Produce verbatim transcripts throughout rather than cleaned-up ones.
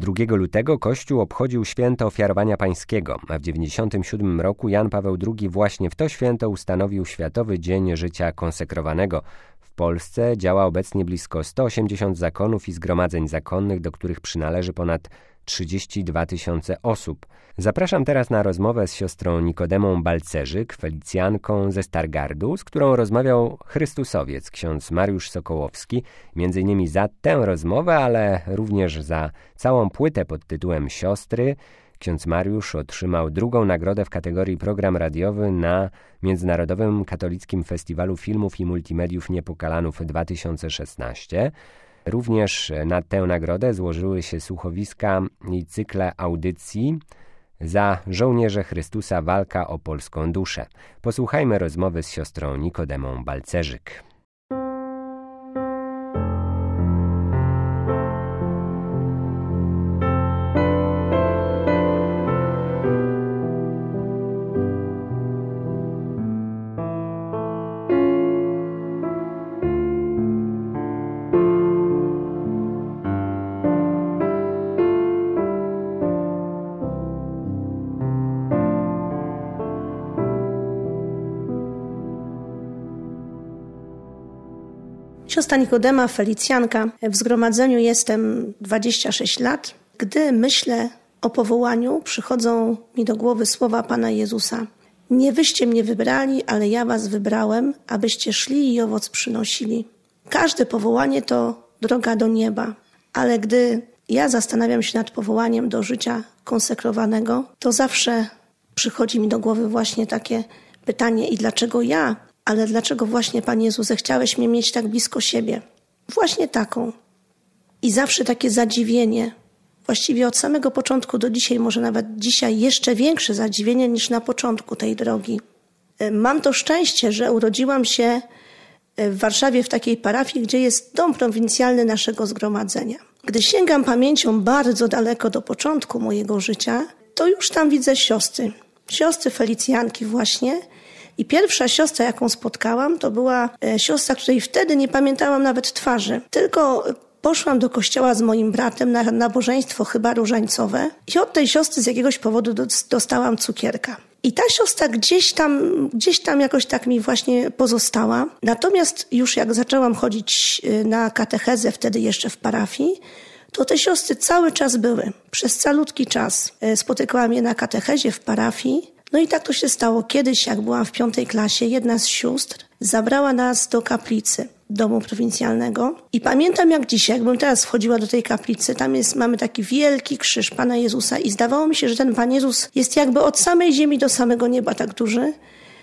drugiego lutego Kościół obchodził święto Ofiarowania Pańskiego, a w dziewięćdziesiątym siódmym roku Jan Paweł drugi właśnie w to święto ustanowił Światowy Dzień Życia Konsekrowanego. W Polsce działa obecnie blisko sto osiemdziesiąt zakonów i zgromadzeń zakonnych, do których przynależy ponad trzydzieści dwa tysiące osób. Zapraszam teraz na rozmowę z siostrą Nikodemą Balcerzyk, felicjanką ze Stargardu, z którą rozmawiał Chrystusowiec, ksiądz Mariusz Sokołowski, między innymi za tę rozmowę, ale również za całą płytę pod tytułem Siostry. Ksiądz Mariusz otrzymał drugą nagrodę w kategorii program radiowy na Międzynarodowym Katolickim Festiwalu Filmów i Multimediów Niepokalanów dwa tysiące szesnaście. Również na tę nagrodę złożyły się słuchowiska i cykle audycji Za żołnierze Chrystusa walka o polską duszę. Posłuchajmy rozmowy z siostrą Nikodemą Balcerzyk. Siostra Nikodema, felicjanka. W zgromadzeniu jestem dwadzieścia sześć lat. Gdy myślę o powołaniu, przychodzą mi do głowy słowa Pana Jezusa. Nie wyście mnie wybrali, ale ja was wybrałem, abyście szli i owoc przynosili. Każde powołanie to droga do nieba, ale gdy ja zastanawiam się nad powołaniem do życia konsekrowanego, to zawsze przychodzi mi do głowy właśnie takie pytanie: i dlaczego ja? Ale dlaczego właśnie, Panie Jezusie, chciałeś mnie mieć tak blisko siebie? Właśnie taką. I zawsze takie zadziwienie. Właściwie od samego początku do dzisiaj, może nawet dzisiaj jeszcze większe zadziwienie niż na początku tej drogi. Mam to szczęście, że urodziłam się w Warszawie w takiej parafii, gdzie jest dom prowincjalny naszego zgromadzenia. Gdy sięgam pamięcią bardzo daleko do początku mojego życia, to już tam widzę siostry. Siostry felicjanki właśnie. I pierwsza siostra, jaką spotkałam, to była siostra, której wtedy nie pamiętałam nawet twarzy. Tylko poszłam do kościoła z moim bratem na nabożeństwo chyba różańcowe i od tej siostry z jakiegoś powodu dostałam cukierka. I ta siostra gdzieś tam, gdzieś tam jakoś tak mi właśnie pozostała. Natomiast już jak zaczęłam chodzić na katechezę, wtedy jeszcze w parafii, to te siostry cały czas były. Przez calutki czas spotykałam je na katechezie w parafii. No i tak to się stało. Kiedyś, jak byłam w piątej klasie, jedna z sióstr zabrała nas do kaplicy domu prowincjalnego. I pamiętam jak dzisiaj, jakbym teraz wchodziła do tej kaplicy, tam jest, mamy taki wielki krzyż Pana Jezusa i zdawało mi się, że ten Pan Jezus jest jakby od samej ziemi do samego nieba tak duży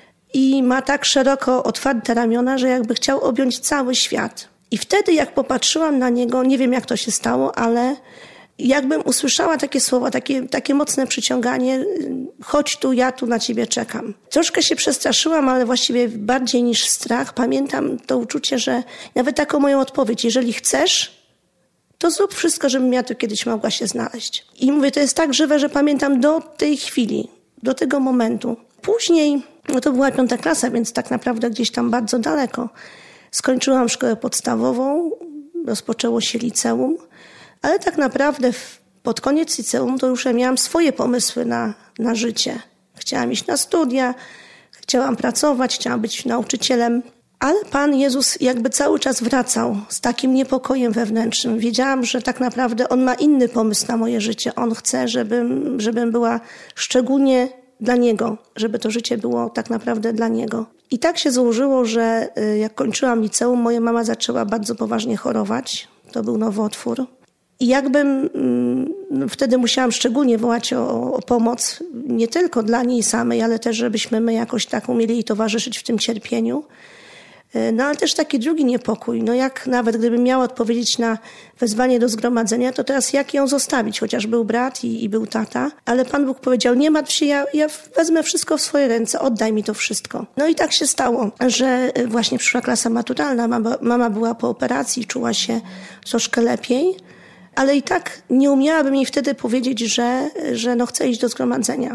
i ma tak szeroko otwarte ramiona, że jakby chciał objąć cały świat. I wtedy jak popatrzyłam na Niego, nie wiem jak to się stało, ale jakbym usłyszała takie słowa, takie, takie mocne przyciąganie: chodź tu, ja tu na ciebie czekam. Troszkę się przestraszyłam, ale właściwie bardziej niż strach. Pamiętam to uczucie, że nawet taką moją odpowiedź: jeżeli chcesz, to zrób wszystko, żebym ja tu kiedyś mogła się znaleźć. I mówię, to jest tak żywe, że pamiętam do tej chwili, do tego momentu. Później, no to była piąta klasa, więc tak naprawdę gdzieś tam bardzo daleko. Skończyłam szkołę podstawową, rozpoczęło się liceum. Ale tak naprawdę pod koniec liceum to już ja miałam swoje pomysły na, na życie. Chciałam iść na studia, chciałam pracować, chciałam być nauczycielem. Ale Pan Jezus jakby cały czas wracał z takim niepokojem wewnętrznym. Wiedziałam, że tak naprawdę On ma inny pomysł na moje życie. On chce, żebym, żebym była szczególnie dla Niego, żeby to życie było tak naprawdę dla Niego. I tak się złożyło, że jak kończyłam liceum, moja mama zaczęła bardzo poważnie chorować. To był nowotwór. I jakbym no wtedy musiałam szczególnie wołać o, o pomoc, nie tylko dla niej samej, ale też żebyśmy my jakoś tak umieli jej towarzyszyć w tym cierpieniu. No ale też taki drugi niepokój. No jak nawet gdybym miała odpowiedzieć na wezwanie do zgromadzenia, to teraz jak ją zostawić? Chociaż był brat i, i był tata. Ale Pan Bóg powiedział: nie martw się, ja, ja wezmę wszystko w swoje ręce, oddaj mi to wszystko. No i tak się stało, że właśnie przyszła klasa maturalna. Mama, mama była po operacji, czuła się troszkę lepiej. Ale i tak nie umiałabym jej wtedy powiedzieć, że, że no chcę iść do zgromadzenia.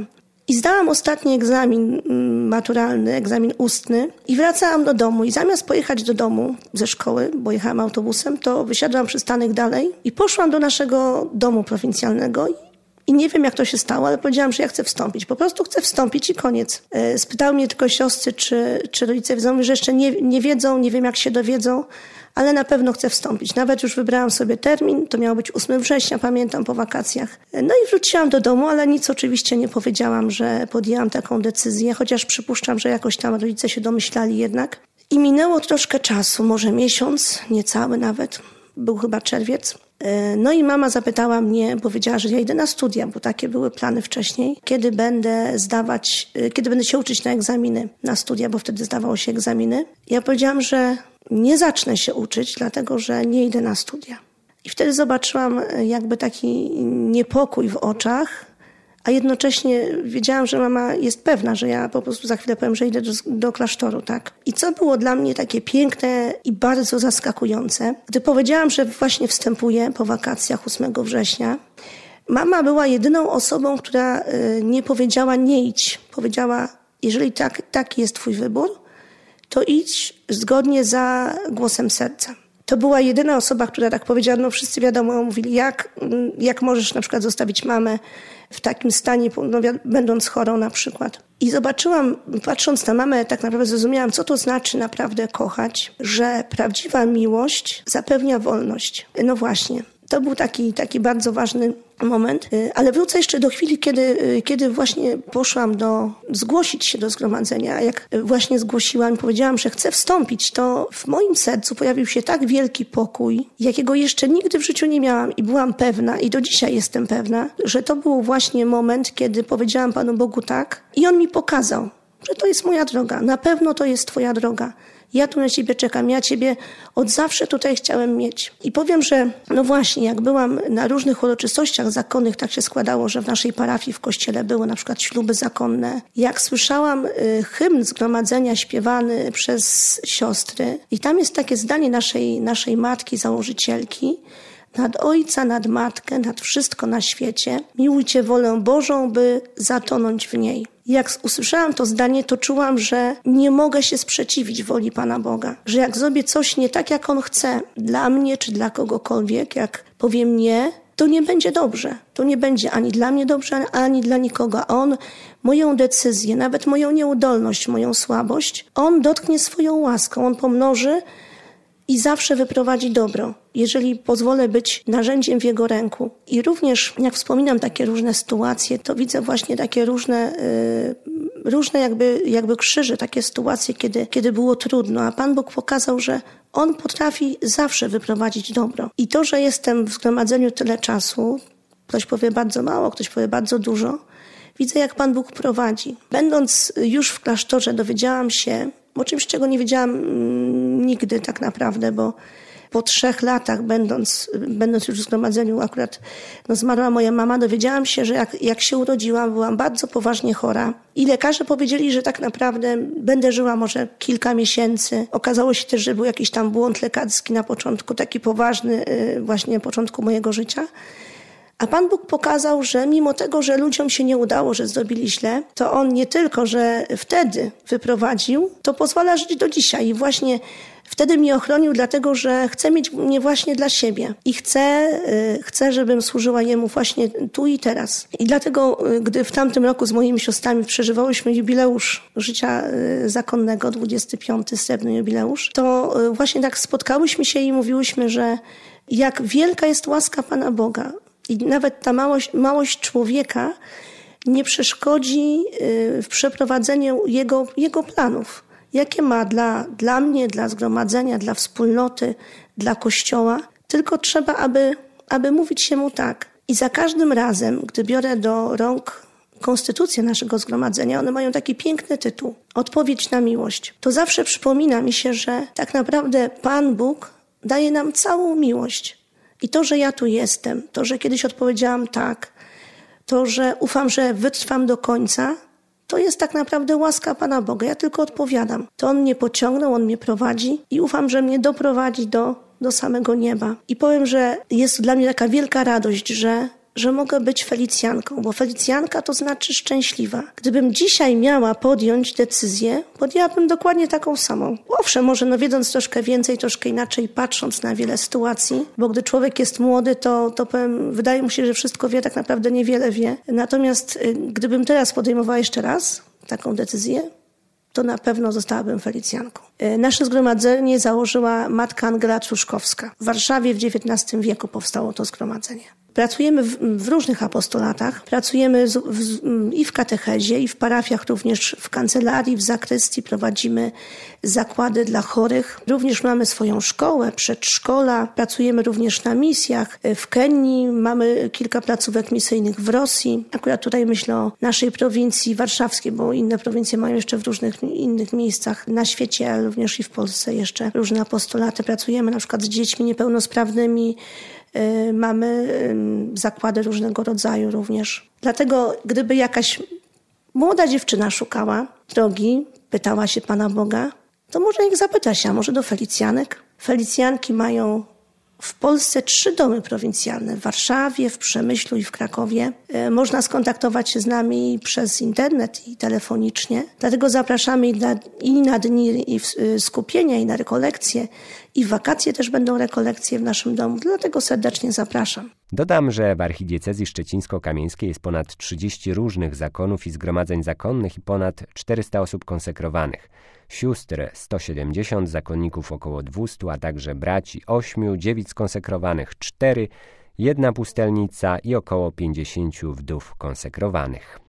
I zdałam ostatni egzamin maturalny, egzamin ustny i wracałam do domu. I zamiast pojechać do domu ze szkoły, bo jechałam autobusem, to wysiadłam przystanek dalej i poszłam do naszego domu prowincjalnego. I nie wiem, jak to się stało, ale powiedziałam, że ja chcę wstąpić. Po prostu chcę wstąpić i koniec. Spytały mnie tylko siostry, czy, czy rodzice wiedzą. Mówię, że jeszcze nie, nie wiedzą, nie wiem, jak się dowiedzą, ale na pewno chcę wstąpić. Nawet już wybrałam sobie termin, to miało być ósmego września, pamiętam, po wakacjach. No i wróciłam do domu, ale nic oczywiście nie powiedziałam, że podjęłam taką decyzję, chociaż przypuszczam, że jakoś tam rodzice się domyślali jednak. I minęło troszkę czasu, może miesiąc, niecały nawet, był chyba czerwiec. No i mama zapytała mnie, powiedziała, że ja idę na studia, bo takie były plany wcześniej, kiedy będę zdawać, kiedy będę się uczyć na egzaminy, na studia, bo wtedy zdawało się egzaminy. Ja powiedziałam, że nie zacznę się uczyć, dlatego że nie idę na studia. I wtedy zobaczyłam jakby taki niepokój w oczach, a jednocześnie wiedziałam, że mama jest pewna, że ja po prostu za chwilę powiem, że idę do, do klasztoru, tak? I co było dla mnie takie piękne i bardzo zaskakujące, gdy powiedziałam, że właśnie wstępuję po wakacjach ósmego września, mama była jedyną osobą, która nie powiedziała nie idź. Powiedziała, jeżeli tak, taki jest twój wybór, to idź zgodnie za głosem serca. To była jedyna osoba, która tak powiedziała, no wszyscy wiadomo, mówili, jak, jak możesz na przykład zostawić mamę w takim stanie, no, będąc chorą na przykład. I zobaczyłam, patrząc na mamę, tak naprawdę zrozumiałam, co to znaczy naprawdę kochać, że prawdziwa miłość zapewnia wolność. No właśnie. To był taki, taki bardzo ważny moment, ale wrócę jeszcze do chwili, kiedy, kiedy właśnie poszłam do, zgłosić się do zgromadzenia. Jak właśnie zgłosiłam i powiedziałam, że chcę wstąpić, to w moim sercu pojawił się tak wielki pokój, jakiego jeszcze nigdy w życiu nie miałam i byłam pewna i do dzisiaj jestem pewna, że to był właśnie moment, kiedy powiedziałam Panu Bogu tak i On mi pokazał, że to jest moja droga, na pewno to jest Twoja droga. Ja tu na Ciebie czekam, ja Ciebie od zawsze tutaj chciałem mieć. I powiem, że no właśnie, jak byłam na różnych uroczystościach zakonnych, tak się składało, że w naszej parafii w kościele były na przykład śluby zakonne. Jak słyszałam y, hymn zgromadzenia śpiewany przez siostry i tam jest takie zdanie naszej, naszej matki, założycielki, nad ojca, nad matkę, nad wszystko na świecie, miłujcie wolę Bożą, by zatonąć w niej. Jak usłyszałam to zdanie, to czułam, że nie mogę się sprzeciwić woli Pana Boga. Że jak zrobię coś nie tak, jak On chce, dla mnie czy dla kogokolwiek, jak powiem nie, to nie będzie dobrze. To nie będzie ani dla mnie dobrze, ani dla nikogo. A On moją decyzję, nawet moją nieudolność, moją słabość, On dotknie swoją łaską, On pomnoży i zawsze wyprowadzi dobro, jeżeli pozwolę być narzędziem w Jego ręku. I również jak wspominam takie różne sytuacje, to widzę właśnie takie różne, yy, różne jakby, jakby krzyże, takie sytuacje, kiedy, kiedy było trudno, a Pan Bóg pokazał, że On potrafi zawsze wyprowadzić dobro. I to, że jestem w zgromadzeniu tyle czasu, ktoś powie bardzo mało, ktoś powie bardzo dużo, widzę, jak Pan Bóg prowadzi. Będąc już w klasztorze, dowiedziałam się o czymś, czego nie wiedziałam nigdy tak naprawdę, bo po trzech latach, będąc, będąc już w zgromadzeniu, akurat no, zmarła moja mama, dowiedziałam się, że jak, jak się urodziłam, byłam bardzo poważnie chora i lekarze powiedzieli, że tak naprawdę będę żyła może kilka miesięcy. Okazało się też, że był jakiś tam błąd lekarski na początku, taki poważny właśnie na początku mojego życia. A Pan Bóg pokazał, że mimo tego, że ludziom się nie udało, że zrobili źle, to On nie tylko, że wtedy wyprowadził, to pozwala żyć do dzisiaj. I właśnie wtedy mnie ochronił, dlatego że chce mieć mnie właśnie dla siebie. I chce, chce, żebym służyła Jemu właśnie tu i teraz. I dlatego, gdy w tamtym roku z moimi siostrami przeżywałyśmy jubileusz życia zakonnego, dwudziesty piąty srebrny jubileusz, to właśnie tak spotkałyśmy się i mówiłyśmy, że jak wielka jest łaska Pana Boga, i nawet ta małość, małość człowieka nie przeszkodzi w przeprowadzeniu jego, jego planów. Jakie ma dla, dla mnie, dla zgromadzenia, dla wspólnoty, dla Kościoła. Tylko trzeba, aby, aby mówić się Mu tak. I za każdym razem, gdy biorę do rąk konstytucję naszego zgromadzenia, one mają taki piękny tytuł. Odpowiedź na miłość. To zawsze przypomina mi się, że tak naprawdę Pan Bóg daje nam całą miłość. I to, że ja tu jestem, to, że kiedyś odpowiedziałam tak, to, że ufam, że wytrwam do końca, to jest tak naprawdę łaska Pana Boga. Ja tylko odpowiadam. To On mnie pociągnął, On mnie prowadzi i ufam, że mnie doprowadzi do, do samego nieba. I powiem, że jest dla mnie taka wielka radość, że że mogę być felicjanką, bo felicjanka to znaczy szczęśliwa. Gdybym dzisiaj miała podjąć decyzję, podjęłabym dokładnie taką samą. Owszem, może no wiedząc troszkę więcej, troszkę inaczej, patrząc na wiele sytuacji, bo gdy człowiek jest młody, to, to powiem, wydaje mu się, że wszystko wie, tak naprawdę niewiele wie. Natomiast y, gdybym teraz podejmowała jeszcze raz taką decyzję, to na pewno zostałabym felicjanką. Nasze zgromadzenie założyła matka Angela Truszkowska. W Warszawie w dziewiętnastym wieku powstało to zgromadzenie. Pracujemy w, w różnych apostolatach. Pracujemy z, w, i w katechezie, i w parafiach, również w kancelarii, w zakrystii prowadzimy zakłady dla chorych. Również mamy swoją szkołę, przedszkola. Pracujemy również na misjach. W Kenii mamy kilka placówek misyjnych w Rosji. Akurat tutaj myślę o naszej prowincji warszawskiej, bo inne prowincje mają jeszcze w różnych innych miejscach na świecie, ale również i w Polsce jeszcze różne apostolaty. Pracujemy na przykład z dziećmi niepełnosprawnymi. Mamy zakłady różnego rodzaju również. Dlatego gdyby jakaś młoda dziewczyna szukała drogi, pytała się Pana Boga, to może niech zapyta się, a może do felicjanek? Felicjanki mają w Polsce trzy domy prowincjalne. W Warszawie, w Przemyślu i w Krakowie. Można skontaktować się z nami przez internet i telefonicznie. Dlatego zapraszamy i na, i na dni i skupienia, i na rekolekcje. I w wakacje też będą rekolekcje w naszym domu. Dlatego serdecznie zapraszam. Dodam, że w archidiecezji szczecińsko-kamieńskiej jest ponad trzydzieści różnych zakonów i zgromadzeń zakonnych i ponad czterysta osób konsekrowanych. Sióstr sto siedemdziesiąt, zakonników około dwieście, a także braci ośmiu, dziewic konsekrowanych cztery, jedna pustelnica i około pięćdziesięciu wdów konsekrowanych.